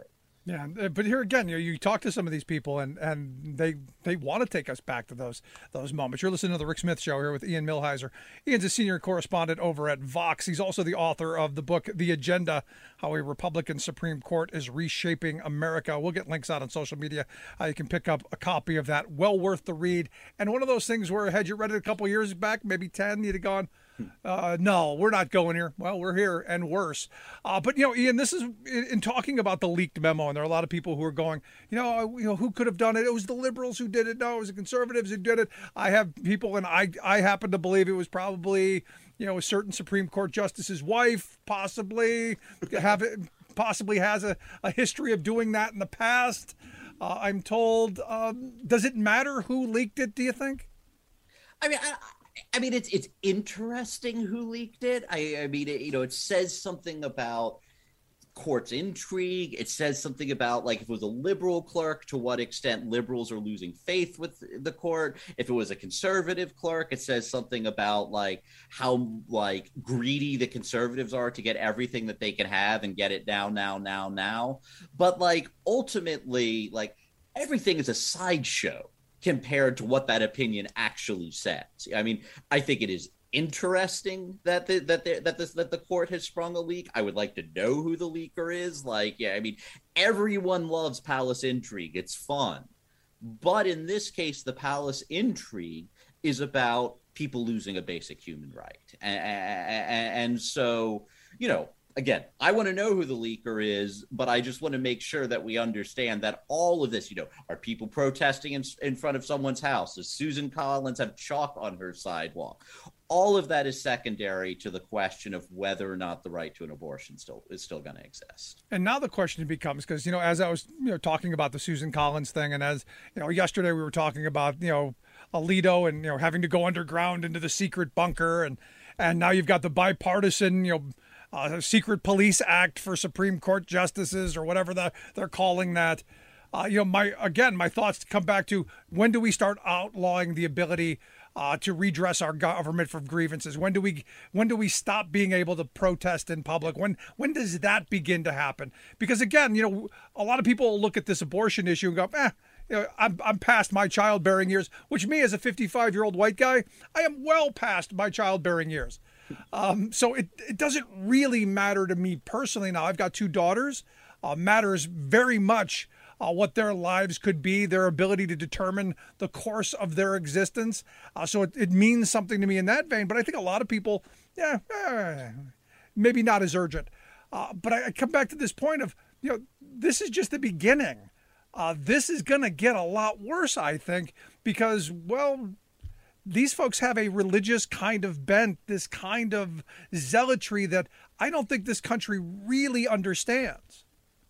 Yeah, but here again, you know, you talk to some of these people, and, and they they want to take us back to those those moments. You're listening to the Rick Smith Show here with Ian Millhiser. Ian's a senior correspondent over at Vox. He's also the author of the book The Agenda: How a Republican Supreme Court is Reshaping America. We'll get links out on social media. Uh, you can pick up a copy of that. Well worth the read. And one of those things where had you read it a couple years back, maybe ten, you'd have gone, Uh, no, we're not going here. Well, we're here and worse. Uh, but, you know, Ian, this is in, in talking about the leaked memo, and there are a lot of people who are going, you know, uh, you know, who could have done it? It was the liberals who did it. No, it was the conservatives who did it. I have people, and I, I happen to believe it was probably, you know, a certain Supreme Court justice's wife, possibly have it, possibly has a, a history of doing that in the past. Uh, I'm told. Um, does it matter who leaked it, do you think? I mean, I, I mean, it's it's interesting who leaked it. I, I mean, it, you know, it says something about court's intrigue. It says something about, like, if it was a liberal clerk, to what extent liberals are losing faith with the court. If it was a conservative clerk, it says something about, like, how, like, greedy the conservatives are to get everything that they can have and get it now, now, now, now. But, like, ultimately, like, everything is a sideshow compared to what that opinion actually says. I mean, I think it is interesting that the, that the, that this that the court has sprung a leak. I would like to know who the leaker is. Like, yeah, I mean, everyone loves palace intrigue. It's fun. But in this case, the palace intrigue is about people losing a basic human right. And, and so, you know, again, I want to know who the leaker is, but I just want to make sure that we understand that all of this, you know, are people protesting in, in front of someone's house? Does Susan Collins have chalk on her sidewalk? All of that is secondary to the question of whether or not the right to an abortion still is still going to exist. And now the question becomes, because, you know, as I was, you know, talking about the Susan Collins thing, and as, you know, yesterday we were talking about, you know, Alito and, you know, having to go underground into the secret bunker, and, and now you've got the bipartisan, you know, Uh, secret police act for Supreme Court justices, or whatever the, they're calling that. Uh, you know, my again, my thoughts come back to, when do we start outlawing the ability uh, to redress our government for grievances? When do we when do we stop being able to protest in public? When when does that begin to happen? Because again, you know, a lot of people look at this abortion issue and go, eh, you know, I'm I'm past my childbearing years. Which, me as a fifty-five-year-old white guy, I am well past my childbearing years. Um, so it, it doesn't really matter to me personally now. I've got two daughters. Uh, matters very much uh, what their lives could be, their ability to determine the course of their existence. Uh, so it, it means something to me in that vein. But I think a lot of people, yeah, eh, maybe not as urgent. Uh, but I, I come back to this point of, you know, this is just the beginning. Uh, this is going to get a lot worse, I think, because, well, these folks have a religious kind of bent, this kind of zealotry that I don't think this country really understands.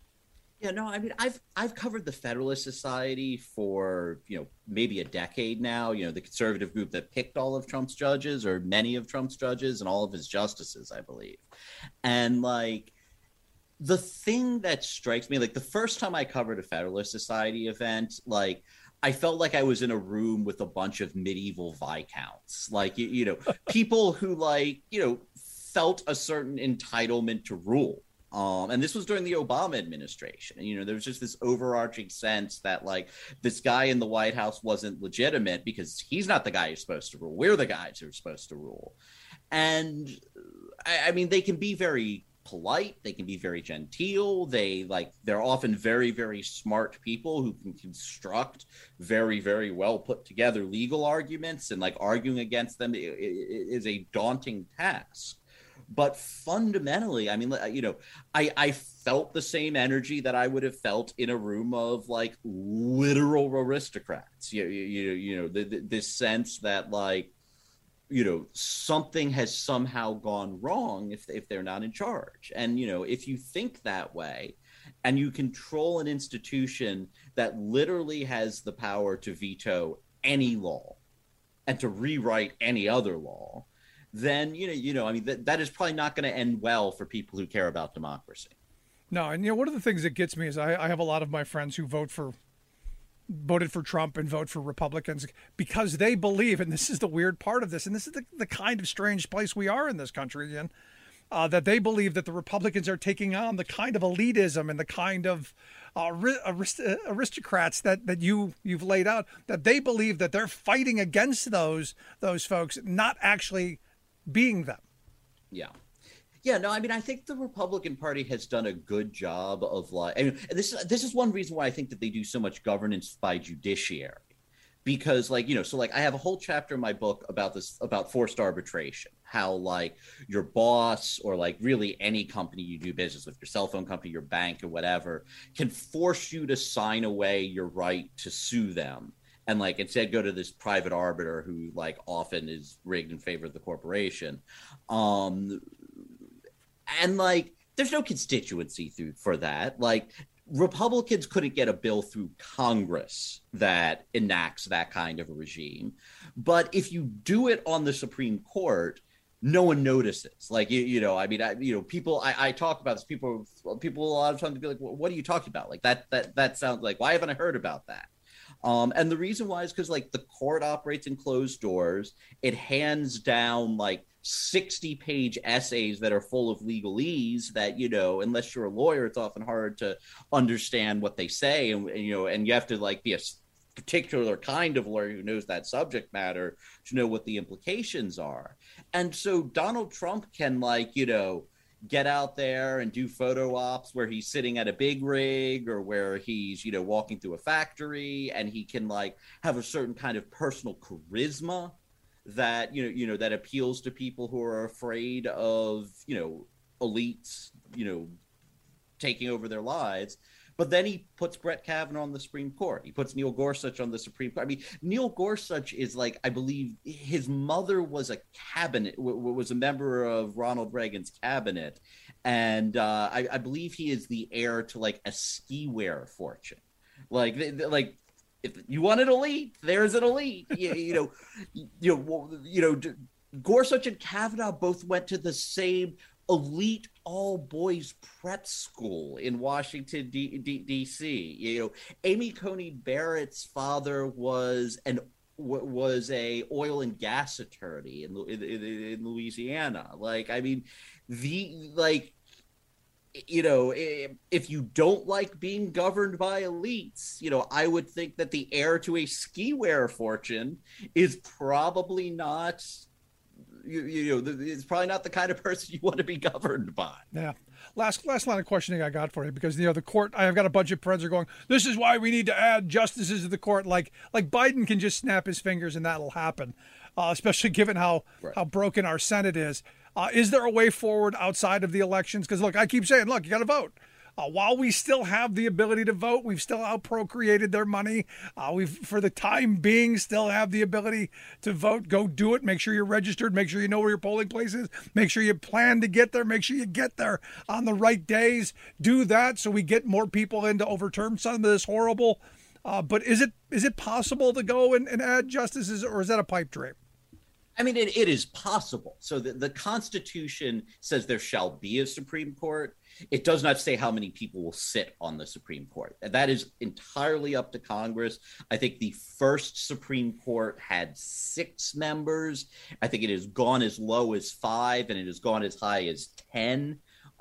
Yeah, no, I mean, I've I've covered the Federalist Society for, you know, maybe a decade now. You know, the conservative group that picked all of Trump's judges, or many of Trump's judges, and all of his justices, I believe. And, like, the thing that strikes me, like, the first time I covered a Federalist Society event, like, I felt like I was in a room with a bunch of medieval viscounts, like, you, you know, people who, like, you know, felt a certain entitlement to rule. Um, and this was during the Obama administration. And, you know, there was just this overarching sense that, like, this guy in the White House wasn't legitimate because he's not the guy who's supposed to rule. We're the guys who are supposed to rule. And I, I mean, they can be very polite, they can be very genteel, they like they're often very, very smart people who can construct very, very well put together legal arguments, and, like, arguing against them is a daunting task. But fundamentally, I mean, you know, I, I felt the same energy that I would have felt in a room of, like, literal aristocrats. You, you, you know, the, the, this sense that, like, you know, something has somehow gone wrong if if they're not in charge. And, you know, if you think that way and you control an institution that literally has the power to veto any law and to rewrite any other law, then, you know, you know, I mean, that, that is probably not going to end well for people who care about democracy. No, and, you know, one of the things that gets me is I, I have a lot of my friends who vote for voted for Trump and vote for Republicans because they believe, and this is the weird part of this, and this is the, the kind of strange place we are in this country, Ian, uh, that they believe that the Republicans are taking on the kind of elitism and the kind of uh, arist- aristocrats that, that you, you've laid out, that they believe that they're fighting against those those folks, not actually being them. Yeah. Yeah, no, I mean, I think the Republican Party has done a good job of like, I mean, this is this is one reason why I think that they do so much governance by judiciary, because like, you know, so like I have a whole chapter in my book about this, about forced arbitration, how like your boss or like really any company you do business with, your cell phone company, your bank or whatever, can force you to sign away your right to sue them. And like instead go to this private arbiter who like often is rigged in favor of the corporation. Um, And like, there's no constituency through for that. Like, Republicans couldn't get a bill through Congress that enacts that kind of a regime. But if you do it on the Supreme Court, no one notices. Like, you, you know, I mean, I, you know, people, I, I talk about this. People, people a lot of times be like, well, what are you talking about? Like that, that, that sounds like, why haven't I heard about that? Um, and the reason why is because like the court operates in closed doors. It hands down like sixty page essays that are full of legalese that, you know, unless you're a lawyer, it's often hard to understand what they say. And, and you know, and you have to like be a particular kind of lawyer who knows that subject matter to know what the implications are. And so Donald Trump can like, you know, get out there and do photo ops where he's sitting at a big rig or where he's, you know, walking through a factory, and he can like have a certain kind of personal charisma that, you know, you know, that appeals to people who are afraid of, you know, elites, you know, taking over their lives. But then he puts Brett Kavanaugh on the Supreme Court. He puts Neil Gorsuch on the Supreme Court. I mean, Neil Gorsuch is like, I believe his mother was a cabinet, w- was a member of Ronald Reagan's cabinet. And uh, I, I believe he is the heir to like a ski wear fortune. Like, like if you want an elite, there's an elite. you, you know, you know, you know, Gorsuch and Kavanaugh both went to the same elite all boys prep school in Washington, D- D- D C. You know, Amy Coney Barrett's father was an w- was a oil and gas attorney in, in, in Louisiana. Like, I mean, the like, you know, if you don't like being governed by elites, you know, I would think that the heir to a ski wear fortune is probably not. You, you know, it's probably not the kind of person you want to be governed by. Yeah. Last last line of questioning I got for you, because, you know, the court, I've got a bunch of friends who are going, this is why we need to add justices to the court. Like like Biden can just snap his fingers and that'll happen, uh, especially given how, right. how broken our Senate is. Uh, is there a way forward outside of the elections? Because, look, I keep saying, look, you got to vote. Uh, while we still have the ability to vote, we've still outprocreated their money. Uh, we've, for the time being, still have the ability to vote. Go do it. Make sure you're registered. Make sure you know where your polling place is. Make sure you plan to get there. Make sure you get there on the right days. Do that so we get more people in to overturn some of this horrible. Uh, but is it is it possible to go and, and add justices, or is that a pipe dream? I mean, it, it is possible. So the, the Constitution says there shall be a Supreme Court. It does not say how many people will sit on the Supreme Court. That is entirely up to Congress. I think the first Supreme Court had six members. I think it has gone as low as five, and it has gone as high as ten.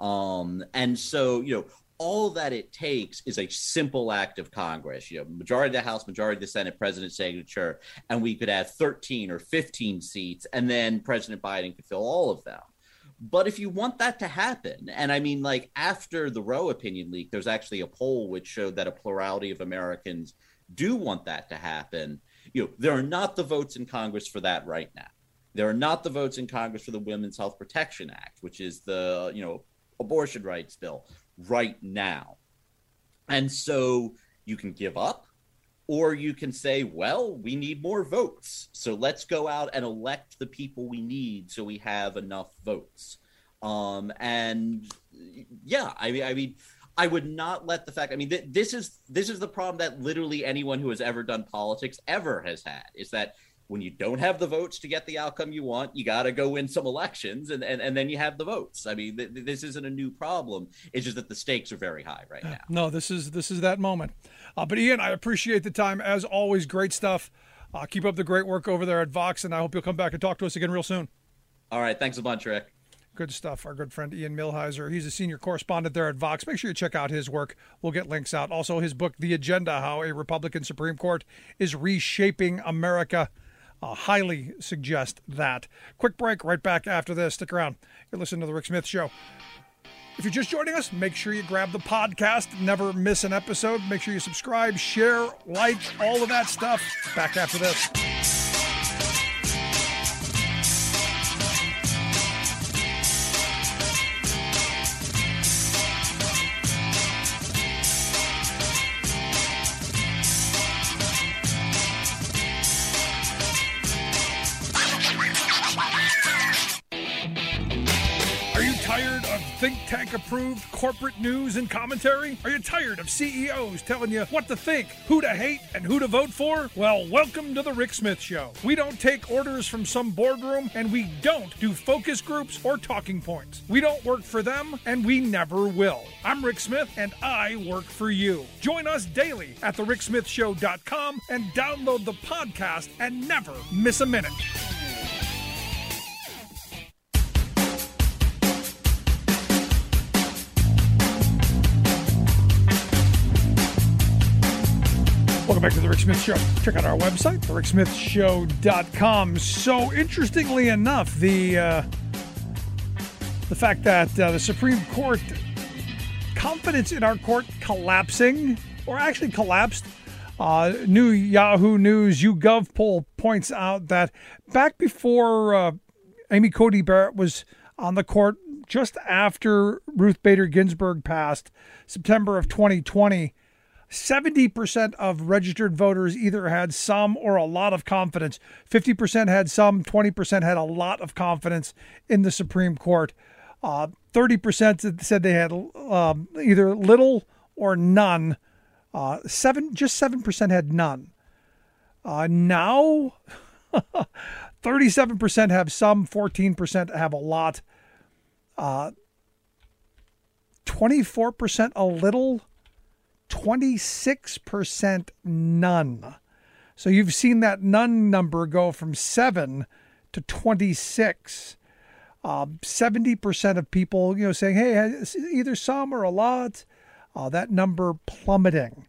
Um, and so, you know, all that it takes is a simple act of Congress, you know, majority of the House, majority of the Senate, president's signature, and we could have thirteen or fifteen seats, and then President Biden could fill all of them. But if you want that to happen, and I mean, like after the Roe opinion leak, there's actually a poll which showed that a plurality of Americans do want that to happen. You know, there are not the votes in Congress for that right now. There are not the votes in Congress for the Women's Health Protection Act, which is the, you know, abortion rights bill right now. And so you can give up, or you can say, well, we need more votes, so let's go out and elect the people we need so we have enough votes. Um, and yeah, I mean, I mean, I would not let the fact, I mean, th- this is this is the problem that literally anyone who has ever done politics ever has had, is that when you don't have the votes to get the outcome you want, you got to go win some elections, and, and, and then you have the votes. I mean, th- this isn't a new problem. It's just that the stakes are very high right now. No, this is this is that moment. Uh, but Ian, I appreciate the time. As always, great stuff. Uh, keep up the great work over there at Vox, and I hope you'll come back and talk to us again real soon. All right. Thanks a bunch, Rick. Good stuff. Our good friend Ian Millhiser. He's a senior correspondent there at Vox. Make sure you check out his work. We'll get links out. Also, his book, The Agenda, How a Republican Supreme Court is Reshaping America. Uh, highly suggest that. Quick break. Right back after this. Stick around. You're listening to The Rick Smith Show. If you're just joining us, make sure you grab the podcast. Never miss an episode. Make sure you subscribe, share, like, all of that stuff. Back after this. Think tank approved corporate news and commentary? Are you tired of C E Os telling you what to think, who to hate, and who to vote for? Well, welcome to the Rick Smith Show. We don't take orders from some boardroom, and we don't do focus groups or talking points. We don't work for them, and we never will. I'm Rick Smith, and I work for you. Join us daily at the rick smith show dot com and download the podcast and never miss a minute. Welcome back to the Rick Smith Show. Check out our website, the rick smith show dot com. So, interestingly enough, the uh, the fact that uh, the Supreme Court, confidence in our court collapsing, or actually collapsed. Uh, new Yahoo News YouGov poll points out that back before uh, Amy Coney Barrett was on the court, just after Ruth Bader Ginsburg passed, September of twenty twenty, seventy percent of registered voters either had some or a lot of confidence. fifty percent had some, twenty percent had a lot of confidence in the Supreme Court. Uh, thirty percent said they had um, either little or none. Uh, seven, just seven percent had none. Uh, now, thirty-seven percent have some, fourteen percent have a lot. Uh, twenty-four percent a little, twenty-six percent none. So you've seen that none number go from seven to twenty-six. Uh, seventy percent of people, you know, saying, hey, either some or a lot. Uh, that number plummeting.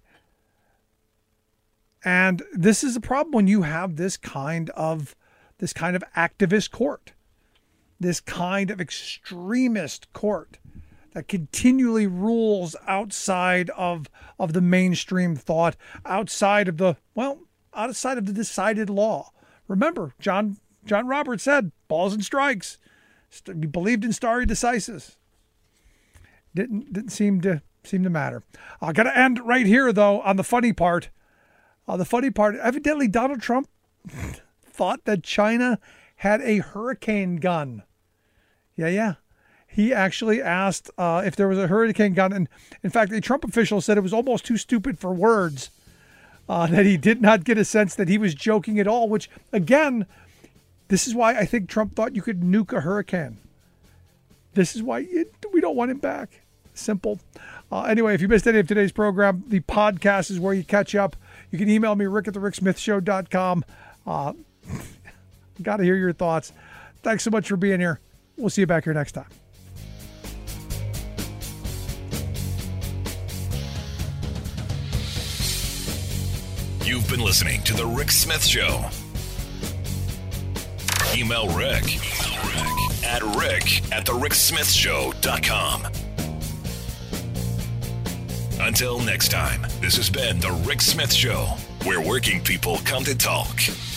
And this is a problem when you have this kind of this kind of activist court, this kind of extremist court that continually rules outside of of the mainstream thought, outside of the, well, outside of the decided law. Remember, John John Roberts said, balls and strikes. He believed in stare decisis. Didn't didn't seem to seem to matter. I got to end right here, though, on the funny part. Uh, the funny part, evidently Donald Trump thought that China had a hurricane gun. Yeah, yeah. He actually asked uh, if there was a hurricane gun. And in fact, a Trump official said it was almost too stupid for words, uh, that he did not get a sense that he was joking at all, which, again, this is why I think Trump thought you could nuke a hurricane. This is why it, we don't want him back. Simple. Uh, anyway, if you missed any of today's program, the podcast is where you catch up. You can email me, rick at the rick smith show dot com. Uh, got to hear your thoughts. Thanks so much for being here. We'll see you back here next time. You've been listening to The Rick Smith Show. Email Rick, Rick at rick at the rick smith show dot com. Until next time, this has been The Rick Smith Show, where working people come to talk.